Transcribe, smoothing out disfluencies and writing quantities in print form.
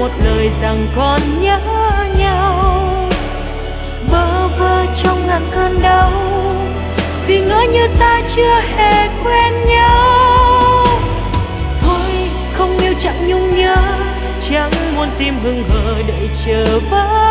một lời rằng còn nhớ nhau. Bơ vơ trong ngàn cơn đau vì ngỡ như ta chưa hề quen nhau. Thôi không yêu chẳng nhung nhớ, chẳng muốn tim hững hờ đợi chờ vỡ